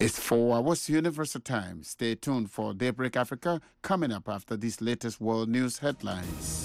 It's 4 hours Universal Time. Stay tuned for Daybreak Africa coming up after these latest world news headlines.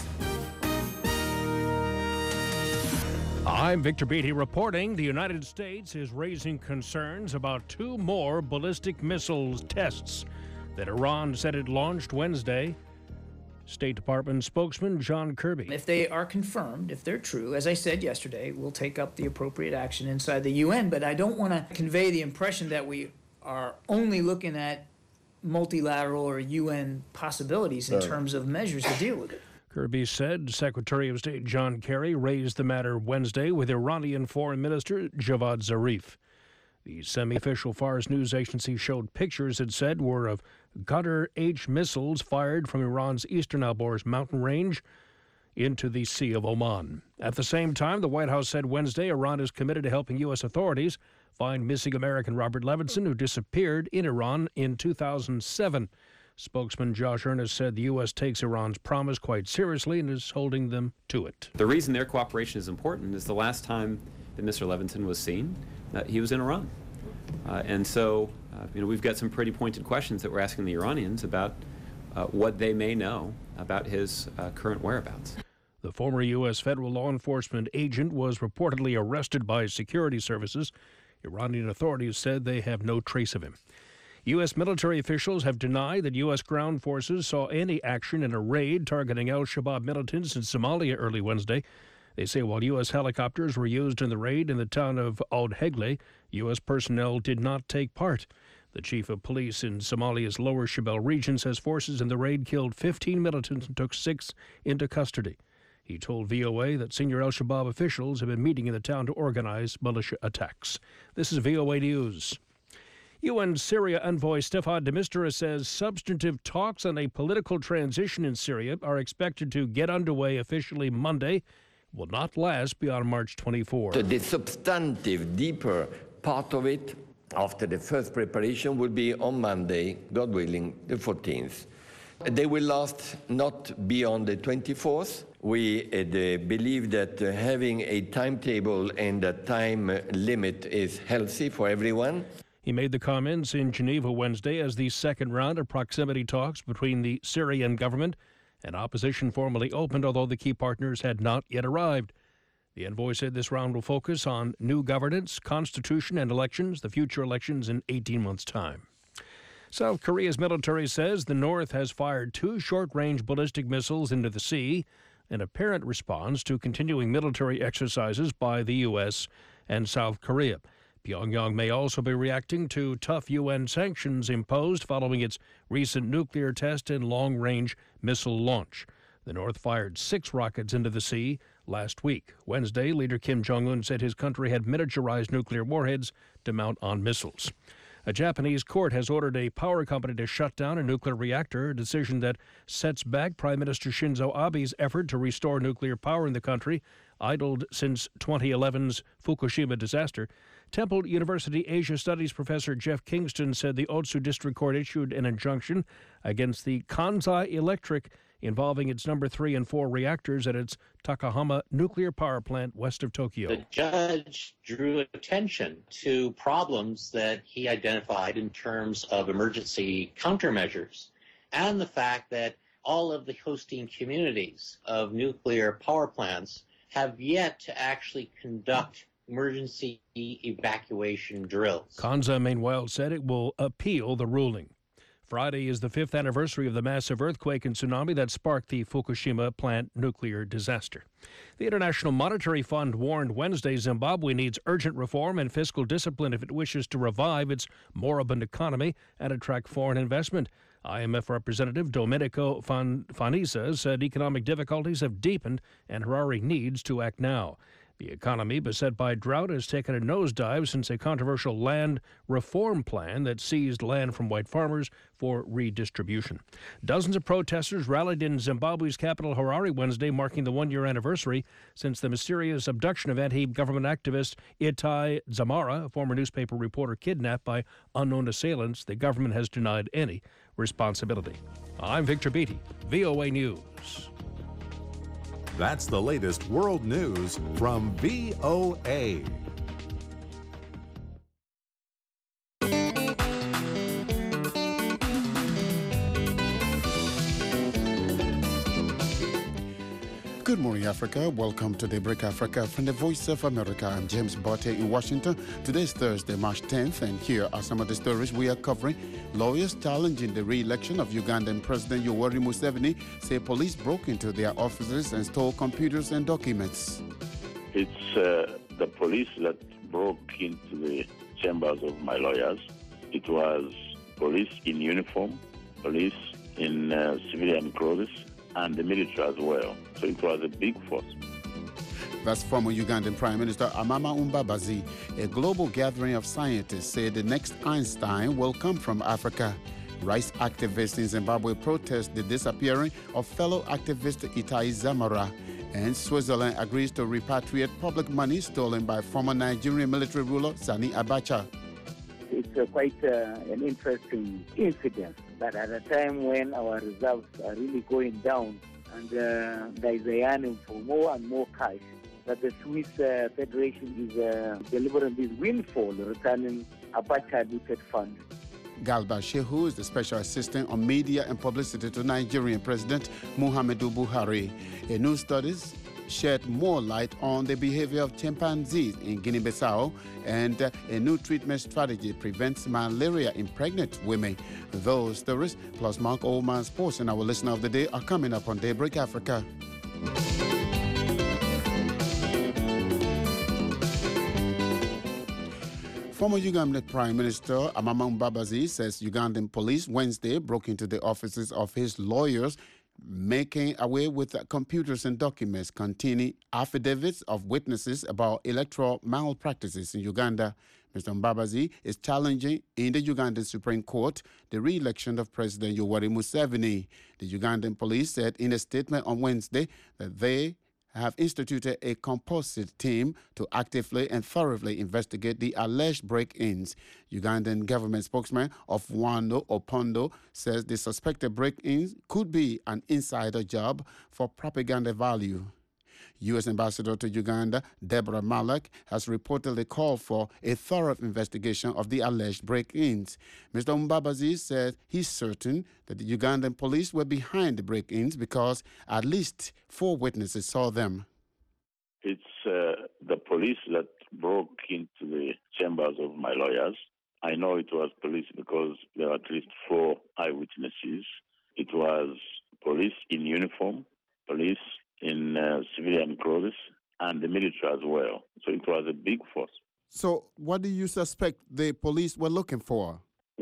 I'm Victor Beatty reporting the United States is raising concerns about 2 more ballistic missiles tests that Iran said it launched Wednesday. State Department spokesman John Kirby. If they are confirmed, if they're true, as I said yesterday, we'll take up the appropriate action inside the UN. But I don't want to convey the impression that we are only looking at multilateral or UN possibilities in terms of measures to deal with it. Kirby said Secretary of State John Kerry raised the matter Wednesday with Iranian Foreign Minister Javad Zarif. The semi-official Fars news agency showed pictures it said were of Qatar-H missiles fired from Iran's eastern Alborz mountain range into the Sea of Oman. At the same time, the White House said Wednesday Iran is committed to helping U.S. authorities find missing American Robert Levinson, who disappeared in Iran in 2007. Spokesman Josh Earnest said the U.S. takes Iran's promise quite seriously and is holding them to it. The reason their cooperation is important is the last time that Mr. Levinson was seen, he was in Iran. And so, we've got some pretty pointed questions that we're asking the Iranians about what they may know about his current whereabouts. The former U.S. federal law enforcement agent was reportedly arrested by security services. Iranian authorities said they have no trace of him. U.S. military officials have denied that U.S. ground forces saw any action in a raid targeting al-Shabaab militants in Somalia early Wednesday. They say while U.S. helicopters were used in the raid in the town of Oud-Hegle, U.S. personnel did not take part. The chief of police in Somalia's Lower Shabelle region says forces in the raid killed 15 militants and took 6 into custody. He told VOA that senior al-Shabaab officials have been meeting in the town to organize militia attacks. This is VOA News. UN Syria envoy Staffan de Mistura says substantive talks on a political transition in Syria are expected to get underway officially Monday, will not last beyond March 24. The substantive, deeper part of it, after the first preparation, will be on Monday, God willing, the 14th. They will last not beyond the 24th. We believe that having a timetable and a time limit is healthy for everyone. He made the comments in Geneva Wednesday as the second round of proximity talks between the Syrian government and opposition formally opened, although the key partners had not yet arrived. The envoy said this round will focus on new governance, constitution, and elections, the future elections in 18 months' time. South Korea's military says the North has fired 2 short-range ballistic missiles into the sea, an apparent response to continuing military exercises by the U.S. and South Korea. Pyongyang may also be reacting to tough UN sanctions imposed following its recent nuclear test and long-range missile launch. The North fired 6 rockets into the sea last week. Wednesday, leader Kim Jong-un said his country had miniaturized nuclear warheads to mount on missiles. A Japanese court has ordered a power company to shut down a nuclear reactor, a decision that sets back Prime Minister Shinzo Abe's effort to restore nuclear power in the country, idled since 2011's Fukushima disaster. Temple University Asia Studies professor Jeff Kingston said the Otsu District Court issued an injunction against the Kansai Electric involving its number 3 and 4 reactors at its Takahama nuclear power plant west of Tokyo. The judge drew attention to problems that he identified in terms of emergency countermeasures and the fact that all of the hosting communities of nuclear power plants have yet to actually conduct emergency evacuation drills. Kanza, meanwhile, said it will appeal the ruling. Friday is the 5th anniversary of the massive earthquake and tsunami that sparked the Fukushima plant nuclear disaster. The International Monetary Fund warned Wednesday Zimbabwe needs urgent reform and fiscal discipline if it wishes to revive its moribund economy and attract foreign investment. IMF Representative Domenico Fanisa said economic difficulties have deepened and Harare needs to act now. The economy, beset by drought, has taken a nosedive since a controversial land reform plan that seized land from white farmers for redistribution. Dozens of protesters rallied in Zimbabwe's capital Harare Wednesday, marking the 1-year anniversary since the mysterious abduction of anti-government activist Itai Dzamara, a former newspaper reporter kidnapped by unknown assailants. The government has denied any responsibility. I'm Victor Beatty, VOA News. That's the latest world news from VOA. Good morning, Africa. Welcome to Daybreak Africa from the Voice of America. I'm James Botte in Washington. Today is Thursday, March 10th, and here are some of the stories we are covering. Lawyers challenging the re-election of Ugandan President Yoweri Museveni say police broke into their offices and stole computers and documents. It's the police that broke into the chambers of my lawyers. It was police in uniform, police in civilian clothes, and the military as well. So it was a big force. That's former Ugandan Prime Minister Amama Mbabazi. A global gathering of scientists say the next Einstein will come from Africa. Rights activists in Zimbabwe protest the disappearing of fellow activist Itai Zamora. And Switzerland agrees to repatriate public money stolen by former Nigerian military ruler Sani Abacha. It's quite an interesting incident, but at a time when our reserves are really going down and there is a yearning for more and more cash, that the Swiss Federation is delivering this windfall, returning Abacha-looted funds. Galba Shehu is the special assistant on media and publicity to Nigerian President Muhammadu Buhari. A new studies shed more light on the behavior of chimpanzees in Guinea-Bissau, and a new treatment strategy prevents malaria in pregnant women. Those stories, plus Mark Oldman's Sports and our listener of the day, are coming up on Daybreak Africa. Former Ugandan Prime Minister Amama Mbabazi says Ugandan police Wednesday broke into the offices of his lawyers, making away with computers and documents containing affidavits of witnesses about electoral malpractices in Uganda. Mr. Mbabazi is challenging in the Ugandan Supreme Court the re-election of President Yoweri Museveni. The Ugandan police said in a statement on Wednesday that they have instituted a composite team to actively and thoroughly investigate the alleged break-ins. Ugandan government spokesman Ofwando Opondo says the suspected break-ins could be an insider job for propaganda value. U.S. Ambassador to Uganda, Deborah Malek, has reportedly called for a thorough investigation of the alleged break-ins. Mr. Mbabazi said he's certain that the Ugandan police were behind the break-ins because at least 4 witnesses saw them. It's the police that broke into the chambers of my lawyers. I know it was police because there were at least 4 eyewitnesses. It was police in uniform, police in civilian clothes, and the military as well. So it was a big force. So what do you suspect the police were looking for?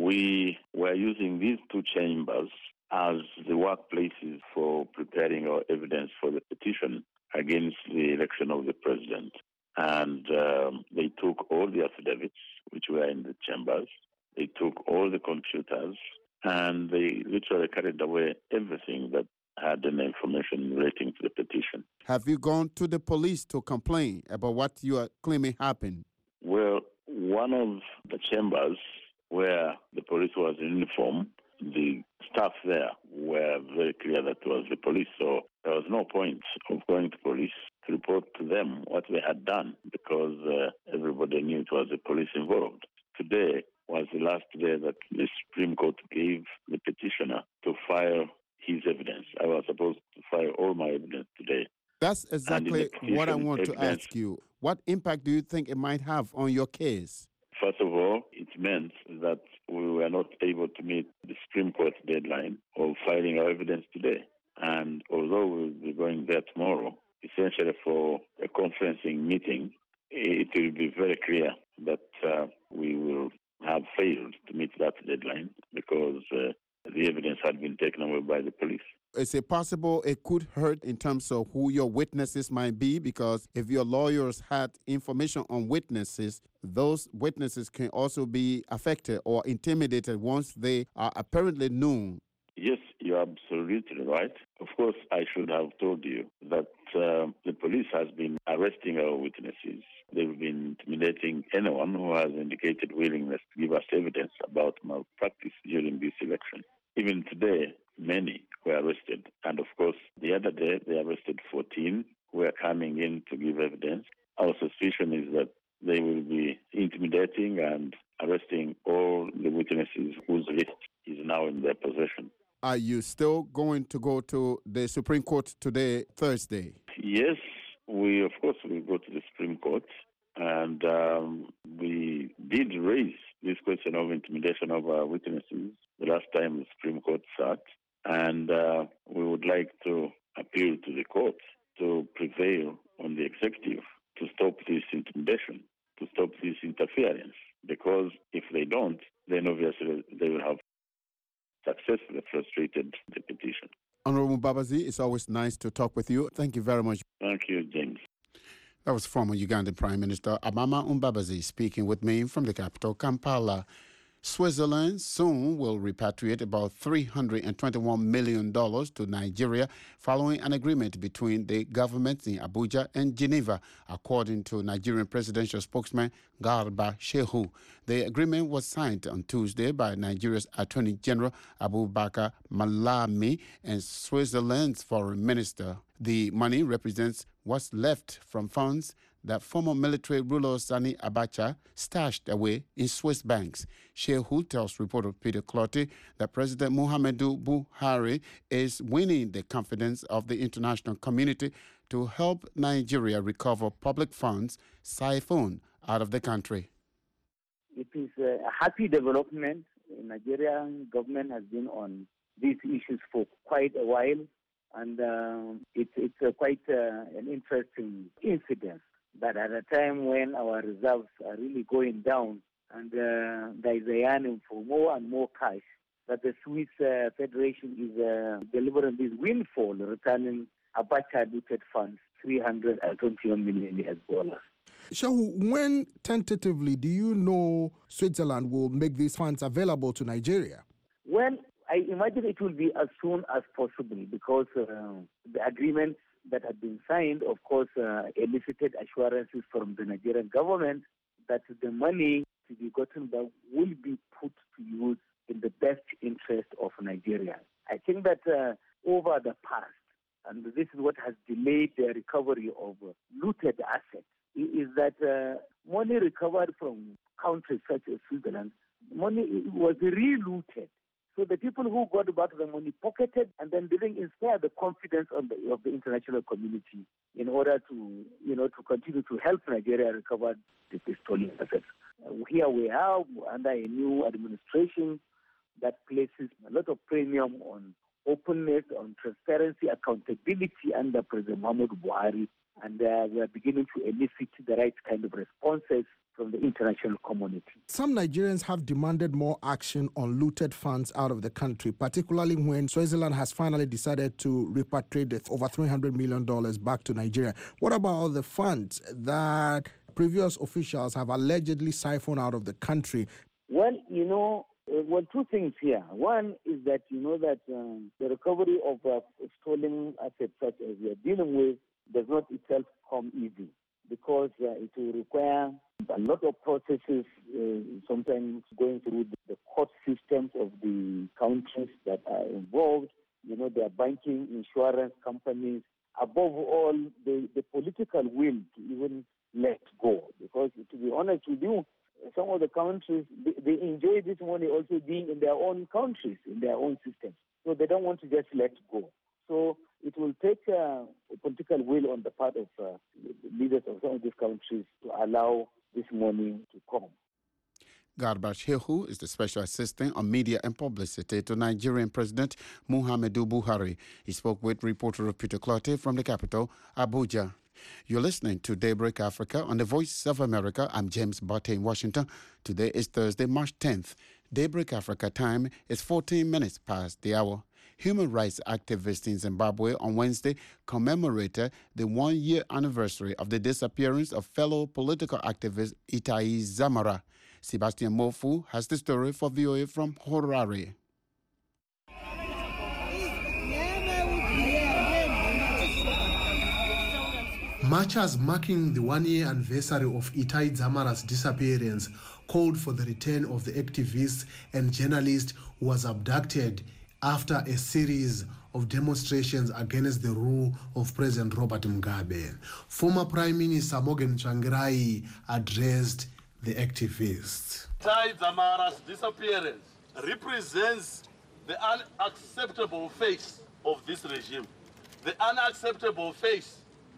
We were using these 2 chambers as the workplaces for preparing our evidence for the petition against the election of the president. And they took all the affidavits which were in the chambers. They took all the computers, and they literally carried away everything that had any information relating to the petition. Have you gone to the police to complain about what you are claiming happened? Well, one of the chambers where the police was in uniform, the staff there were very clear that it was the police, so there was no point of going to police to report to them what they had done because everybody knew it was the police involved. Today was the last day that the Supreme Court gave the petitioner to file his evidence. I was supposed to file all my evidence today. That's exactly what I want to ask you. What impact do you think it might have on your case? First of all, it meant that we were not able to meet the Supreme Court deadline of filing our evidence today. And although we'll be going there tomorrow, essentially for a conferencing meeting, it will be very clear that we will have failed to meet that deadline because the evidence had been taken away by the police. Is it possible it could hurt in terms of who your witnesses might be? Because if your lawyers had information on witnesses, those witnesses can also be affected or intimidated once they are apparently known. Yes, you're absolutely right. Of course, I should have told you that the police has been arresting our witnesses. They've been intimidating anyone who has indicated willingness to give us evidence about malpractice during this election. Even today, many were arrested. And of course, the other day, they arrested 14 who were coming in to give evidence. Our suspicion is that they will be intimidating and arresting all the witnesses whose list is now in their possession. Are you still going to go to the Supreme Court today, Thursday? Yes, we go to the Supreme Court, and we did raise this question of intimidation of witnesses the last time the Supreme Court sat, and we would like to appeal to the court to prevail on the executive to stop this intimidation, to stop this interference, because if they don't, then obviously they will have successfully frustrated the petition. Honorable Mbabazi, it's always nice to talk with you. Thank you very much. Thank you, James. That was former Ugandan Prime Minister Amama Mbabazi speaking with me from the capital, Kampala. Switzerland soon will repatriate about $321 million to Nigeria following an agreement between the governments in Abuja and Geneva, according to Nigerian presidential spokesman Garba Shehu. The agreement was signed on Tuesday by Nigeria's Attorney General Abubakar Malami and Switzerland's foreign minister. The money represents what's left from funds that former military ruler Sani Abacha stashed away in Swiss banks. Shehu tells reporter Peter Clottey that President Muhammadu Buhari is winning the confidence of the international community to help Nigeria recover public funds siphoned out of the country. It is a happy development. The Nigerian government has been on these issues for quite a while, and it's quite an interesting incident. That at a time when our reserves are really going down and there is a yearning for more and more cash, that the Swiss Federation is delivering this windfall, returning Abacha-looted funds, $321 million. Shehu, when tentatively do you know Switzerland will make these funds available to Nigeria? Well, I imagine it will be as soon as possible because the agreements that had been signed, of course, elicited assurances from the Nigerian government that the money to be gotten back will be put to use in the best interest of Nigeria. I think that over the past, and this is what has delayed the recovery of looted assets, is that money recovered from countries such as Switzerland, money was re-looted. So the people who got back the money pocketed and then didn't inspire the confidence of the international community in order to, to continue to help Nigeria recover the stolen assets. Here we are under a new administration that places a lot of premium on openness, on transparency, accountability under President Muhammadu Buhari, and we are beginning to elicit the right kind of responses from the international community. Some Nigerians have demanded more action on looted funds out of the country, particularly when Switzerland has finally decided to repatriate over $300 million back to Nigeria. What about the funds that previous officials have allegedly siphoned out of the country? Well, two things here. One is that the recovery of stolen assets such as we are dealing with does not itself come easy, because it will require a lot of processes, sometimes going through the court systems of the countries that are involved, their banking, insurance companies, above all, the political will to even let go. Because to be honest with you, some of the countries, they enjoy this money also being in their own countries, in their own systems. So they don't want to just let go. So it will take a political will on the part of the leaders of some of these countries to allow this money to come. Garba Shehu is the Special Assistant on Media and Publicity to Nigerian President Muhammadu Buhari. He spoke with reporter Peter Clottey from the capital, Abuja. You're listening to Daybreak Africa on the Voice of America. I'm James Botte in Washington. Today is Thursday, March 10th. Daybreak Africa time is 14 minutes past the hour. Human rights activists in Zimbabwe on Wednesday commemorated the one-year anniversary of the disappearance of fellow political activist Itai Dzamara. Sebastian Mofu has the story for VOA from Harare. Marchers marking the one-year anniversary of Itai Dzamara's disappearance called for the return of the activist and journalist who was abducted after a series of demonstrations against the rule of President Robert Mugabe. Former Prime Minister Morgan Tsvangirai addressed the activists. Itai Dzamara's disappearance represents the unacceptable face of this regime, the unacceptable face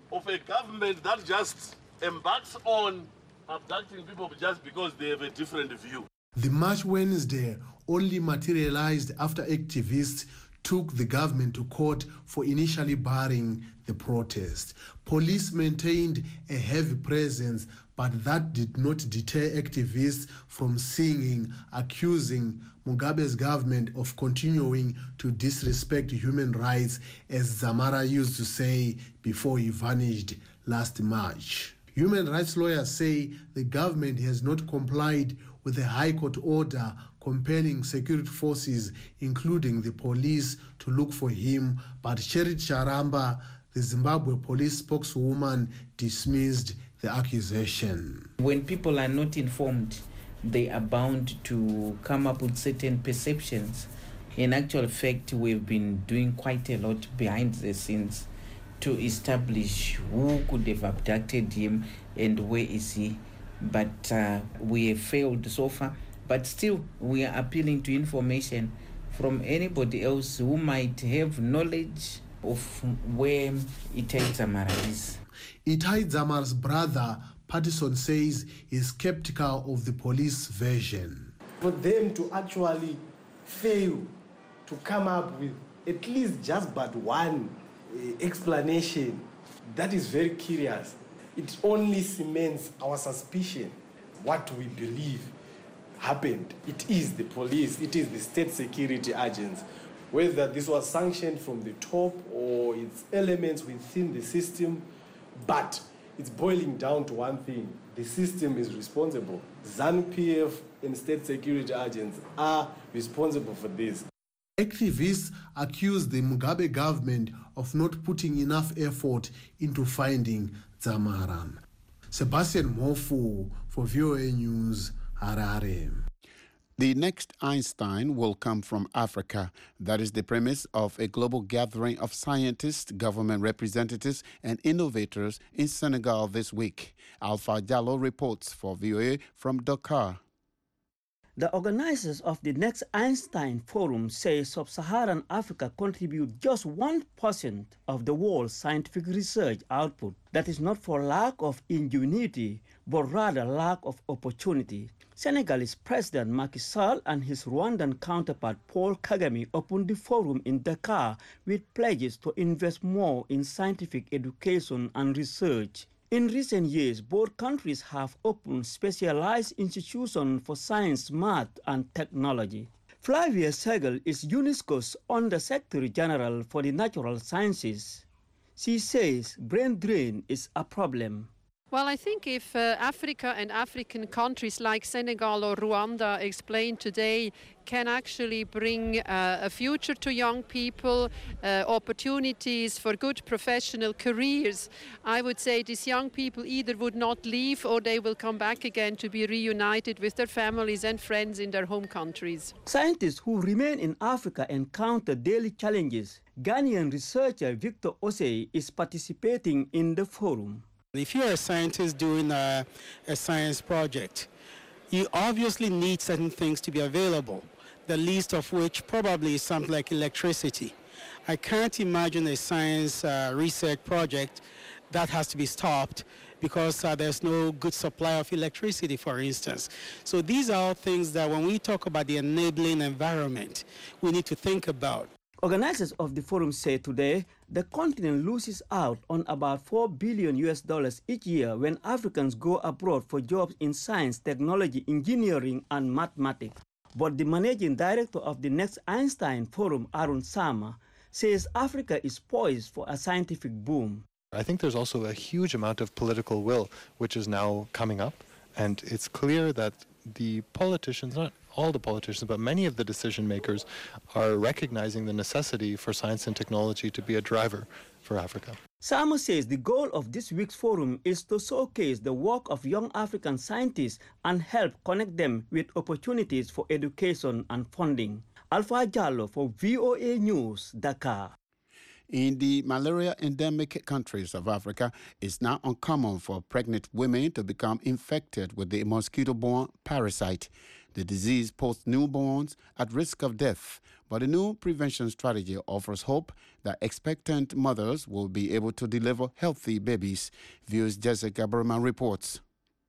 of a government that just embarks on abducting people just because they have a different view. The March Wednesday only materialized after activists took the government to court for initially barring the protest. Police maintained a heavy presence, but that did not deter activists from singing, accusing Mugabe's government of continuing to disrespect human rights, as Dzamara used to say before he vanished last March. Human rights lawyers say the government has not complied with a High Court order compelling security forces, including the police, to look for him, but Cheryl Charamba, the Zimbabwe police spokeswoman, dismissed the accusation. When people are not informed, they are bound to come up with certain perceptions. In actual fact, we've been doing quite a lot behind the scenes to establish who could have abducted him and where is he. But we have failed so far. But still, we are appealing to information from anybody else who might have knowledge of where Itai Dzamara is. Itai Dzamara's brother, Pattison, says he's skeptical of the police version. For them to actually fail to come up with at least just but one explanation, that is very curious. It only cements our suspicion, what we believe happened. It is the police, it is the state security agents. Whether this was sanctioned from the top or its elements within the system, but it's boiling down to one thing. The system is responsible. ZANU-PF and state security agents are responsible for this. Activists accuse the Mugabe government of not putting enough effort into finding Dzamara. Sebastian Mofu for VOA News, Harare. The next Einstein will come from Africa. That is the premise of a global gathering of scientists, government representatives, and innovators in Senegal this week. Alpha Diallo reports for VOA from Dakar. The organizers of the next Einstein Forum say sub-Saharan Africa contributes just 1% of the world's scientific research output. That is not for lack of ingenuity, but rather lack of opportunity. Senegalese President Macky Sall and his Rwandan counterpart Paul Kagame opened the forum in Dakar with pledges to invest more in scientific education and research. In recent years, both countries have opened specialized institutions for science, math, and technology. Flavia Segel is UNESCO's Under-Secretary General for the Natural Sciences. She says brain drain is a problem. Well, I think if Africa and African countries like Senegal or Rwanda explained today can actually bring a future to young people, opportunities for good professional careers, I would say these young people either would not leave or they will come back again to be reunited with their families and friends in their home countries. Scientists who remain in Africa encounter daily challenges. Ghanaian researcher Victor Osei is participating in the forum. If you're a scientist doing a science project, you obviously need certain things to be available, the least of which probably is something like electricity. I can't imagine a science research project that has to be stopped because there's no good supply of electricity, for instance. So these are all things that when we talk about the enabling environment, we need to think about. Organizers of the forum say today the continent loses out on about $4 billion each year when Africans go abroad for jobs in science, technology, engineering, and mathematics. But the managing director of the next Einstein Forum, Arun Sama, says Africa is poised for a scientific boom. I think there's also a huge amount of political will which is now coming up, and it's clear that the politicians, not all the politicians, but many of the decision makers are recognizing the necessity for science and technology to be a driver for Africa. Sama says the goal of this week's forum is to showcase the work of young African scientists and help connect them with opportunities for education and funding. Alpha Diallo for VOA News, Dakar. In the malaria endemic countries of Africa, it's now uncommon for pregnant women to become infected with the mosquito-borne parasite. The disease puts newborns at risk of death, but a new prevention strategy offers hope that expectant mothers will be able to deliver healthy babies. Views Jessica Berman reports.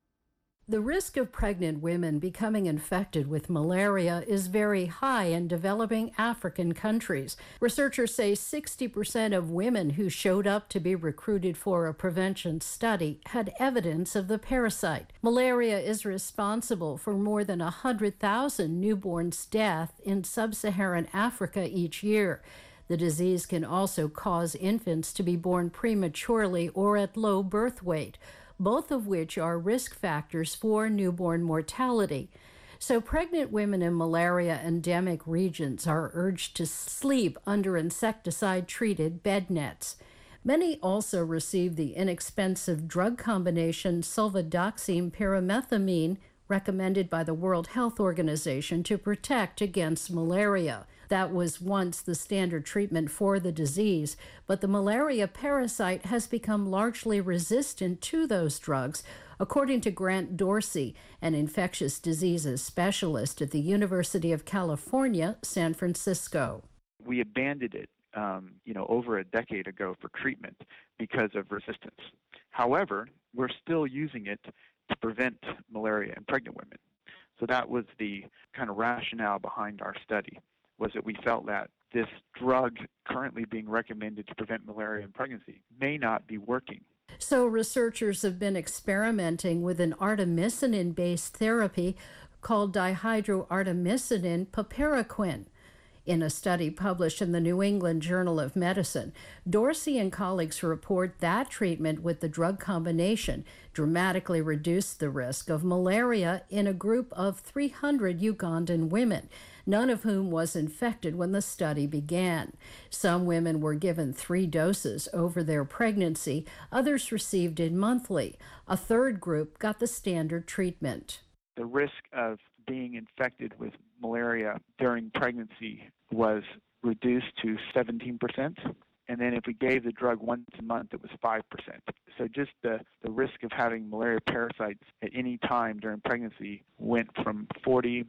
The risk of pregnant women becoming infected with malaria is very high in developing African countries. Researchers say 60% of women who showed up to be recruited for a prevention study had evidence of the parasite. Malaria is responsible for more than 100,000 newborns' deaths in sub-Saharan Africa each year. The disease can also cause infants to be born prematurely or at low birth weight, both of which are risk factors for newborn mortality. So pregnant women in malaria endemic regions are urged to sleep under insecticide-treated bed nets. Many also receive the inexpensive drug combination sulfadoxine pyrimethamine recommended by the World Health Organization to protect against malaria. That was once the standard treatment for the disease, but the malaria parasite has become largely resistant to those drugs, according to Grant Dorsey, an infectious diseases specialist at the University of California, San Francisco. We abandoned it, over a decade ago for treatment because of resistance. However, we're still using it to prevent malaria in pregnant women. So that was the kind of rationale behind our study, was that we felt that this drug currently being recommended to prevent malaria in pregnancy may not be working. So researchers have been experimenting with an artemisinin-based therapy called dihydroartemisinin piperacin. In a study published in the New England Journal of Medicine, Dorsey and colleagues report that treatment with the drug combination dramatically reduced the risk of malaria in a group of 300 Ugandan women, none of whom was infected when the study began. Some women were given 3 doses over their pregnancy, others received it monthly. A third group got the standard treatment. The risk of being infected with malaria during pregnancy was reduced to 17%. And then if we gave the drug once a month, it was 5%. So just the risk of having malaria parasites at any time during pregnancy went from 40%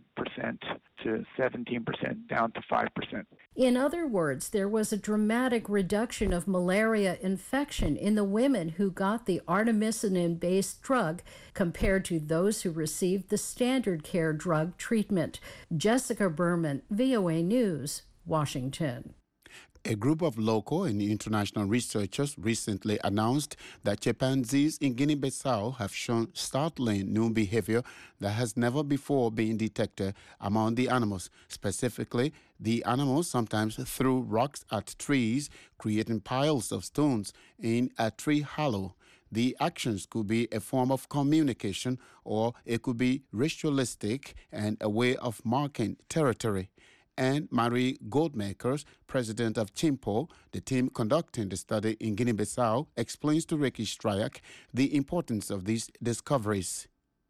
to 17% down to 5%. In other words, there was a dramatic reduction of malaria infection in the women who got the artemisinin-based drug compared to those who received the standard care drug treatment. Jessica Berman, VOA News, Washington. A group of local and international researchers recently announced that chimpanzees in Guinea-Bissau have shown startling new behavior that has never before been detected among the animals. Specifically, the animals sometimes threw rocks at trees, creating piles of stones in a tree hollow. The actions could be a form of communication, or it could be ritualistic and a way of marking territory. And Marie Goldmakers, president of Chimpo, the team conducting the study in Guinea-Bissau, explains to Ricky Stryak the importance of these discoveries.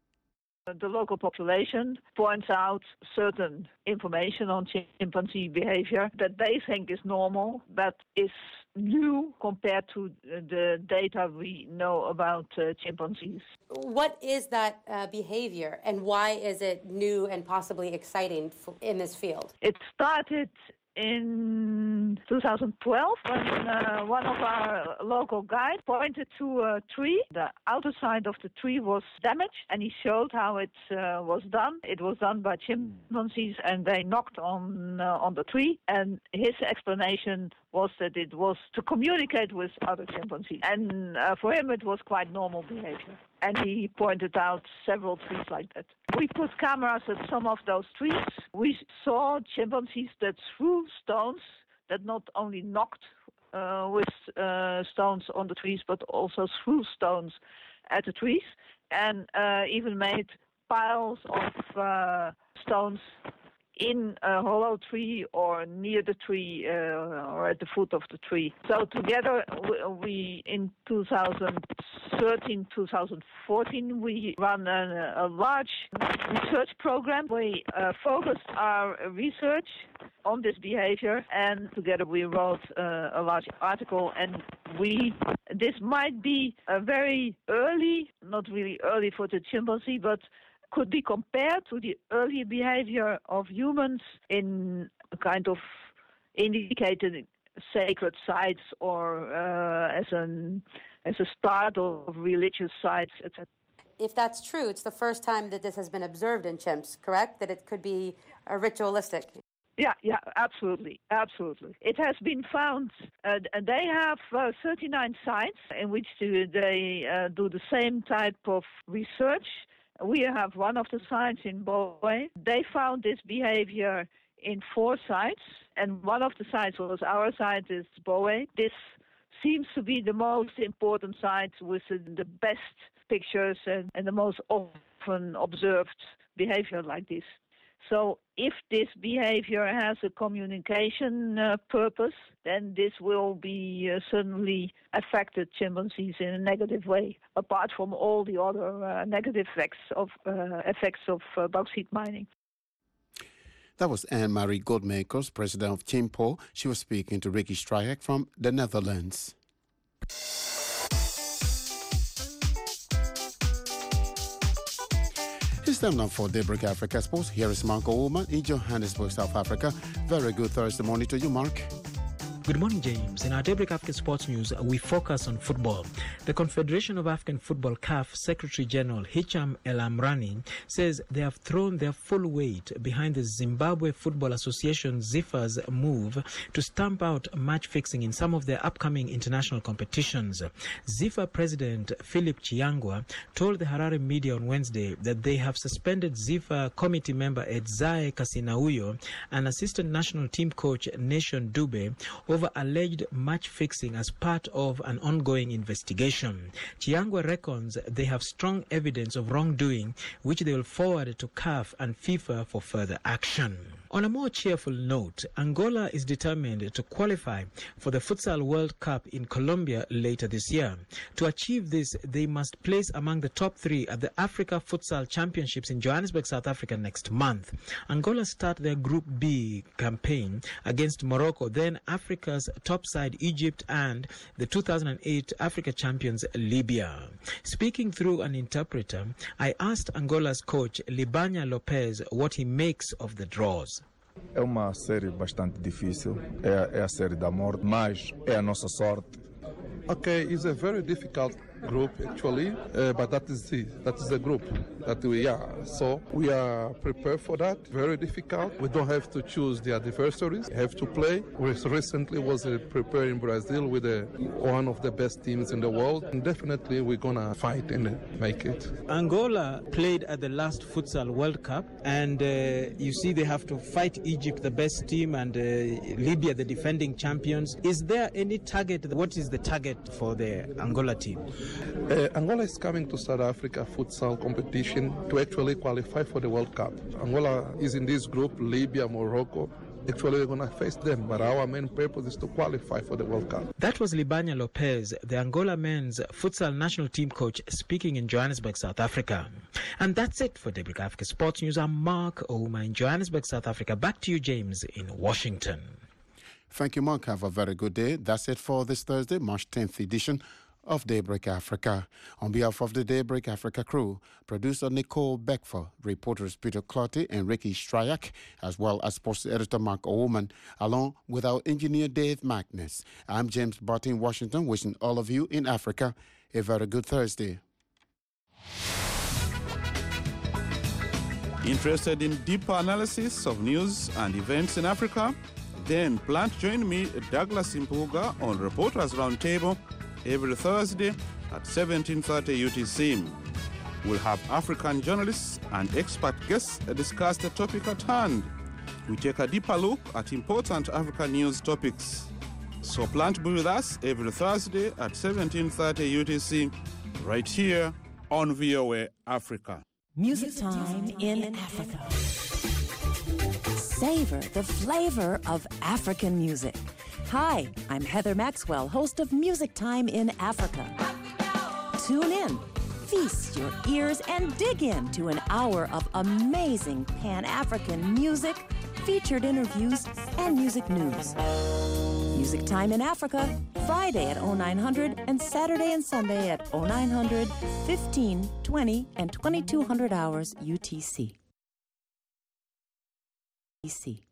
The local population points out certain information on chimpanzee behavior that they think is normal, that is new compared to the data we know about chimpanzees. What is that behavior, and why is it new and possibly exciting in this field? It started in 2012 when one of our local guides pointed to a tree. The outer side of the tree was damaged, and he showed how it was done. It was done by chimpanzees, and they knocked on the tree, and his explanation was that it was to communicate with other chimpanzees. And for him it was quite normal behavior. And he pointed out several trees like that. We put cameras at some of those trees. We saw chimpanzees that threw stones, that not only knocked with stones on the trees, but also threw stones at the trees, and even made piles of stones in a hollow tree or near the tree or at the foot of the tree. So together we in 2013, 2014, we ran a large research program. We focused our research on this behavior, and together we wrote a large article, and this might be a very early, not really early for the chimpanzee, but could be compared to the early behavior of humans in a kind of indicated sacred sites or as a start of religious sites, etc. If that's true, it's the first time that this has been observed in chimps, correct? That it could be ritualistic. Yeah, absolutely. It has been found, they have 39 sites in which they do the same type of research. We have one of the sites in Boe. They found this behavior in 4 sites, and one of the sites was our site, is Boe. This seems to be the most important site with the best pictures and the most often observed behavior like this. So if this behavior has a communication purpose, then this will be certainly affected chimpanzees in a negative way, apart from all the other negative effects of bauxite mining. That was Anne-Marie Goldmakers, president of Chimpo. She was speaking to Ricky Stryjek from the Netherlands. It's time now for Daybreak Africa Sports. Here is Mark Owoman in Johannesburg, South Africa. Very good Thursday morning to you, Mark. Good morning, James. In our Daybreak African Sports News, we focus on football. The Confederation of African Football, CAF Secretary General Hicham El Amrani says they have thrown their full weight behind the Zimbabwe Football Association ZIFA's move to stamp out match fixing in some of their upcoming international competitions. ZIFA President Philip Chiyangwa told the Harare media on Wednesday that they have suspended ZIFA committee member Edzae Kasinauyo and assistant national team coach Nation Dube over alleged match fixing as part of an ongoing investigation. Chiyangwa reckons they have strong evidence of wrongdoing, which they will forward to CAF and FIFA for further action. On a more cheerful note, Angola is determined to qualify for the Futsal World Cup in Colombia later this year. To achieve this, they must place among the top 3 at the Africa Futsal Championships in Johannesburg, South Africa next month. Angola start their Group B campaign against Morocco, then Africa's top side Egypt, and the 2008 Africa champions Libya. Speaking through an interpreter, I asked Angola's coach Libanya Lopez what he makes of the draws. É uma série bastante difícil, é a série da morte, mas é a nossa sorte. Okay, it's a very difficult group actually, but that is the group that we are. So we are prepared for that. Very difficult. We don't have to choose the adversaries. We have to play. We recently was preparing Brazil with one of the best teams in the world, and definitely we're gonna fight and make it. Angola played at the last Futsal World Cup, and you see they have to fight Egypt, the best team, and Libya, the defending champions. Is there any target? What is the target for the Angola team? Angola is coming to South Africa futsal competition to actually qualify for the World Cup. Angola is in this group, Libya, Morocco. Actually, we're going to face them, but our main purpose is to qualify for the World Cup. That was Libanya Lopez, the Angola men's futsal national team coach, speaking in Johannesburg, South Africa. And that's it for Daybreak Africa Sports News. I'm Mark Ouma in Johannesburg, South Africa. Back to you, James, in Washington. Thank you, Mark. Have a very good day. That's it for this Thursday, March 10th edition of Daybreak Africa. On behalf of the Daybreak Africa crew, producer Nicole Beckford, reporters Peter Clotty and Ricky Stryjek, as well as sports editor Mark Owoman, along with our engineer Dave Magnus. I'm James Barty in Washington, wishing all of you in Africa a very good Thursday. Interested in deeper analysis of news and events in Africa? Then plan to join me, Douglas Impuga, on Reporters Roundtable every Thursday at 17:30 UTC. We'll have African journalists and expert guests discuss the topic at hand. We take a deeper look at important African news topics. So plan to be with us every Thursday at 17:30 UTC, right here on VOA Africa. Music Time in Africa. Savor the flavor of African music. Hi, I'm Heather Maxwell, host of Music Time in Africa. Tune in, feast your ears, and dig into an hour of amazing Pan-African music, featured interviews, and music news. Music Music Time in Africa, Friday at 0900 and Saturday and Sunday at 0900, 15, 20, and 2200 hours UTC.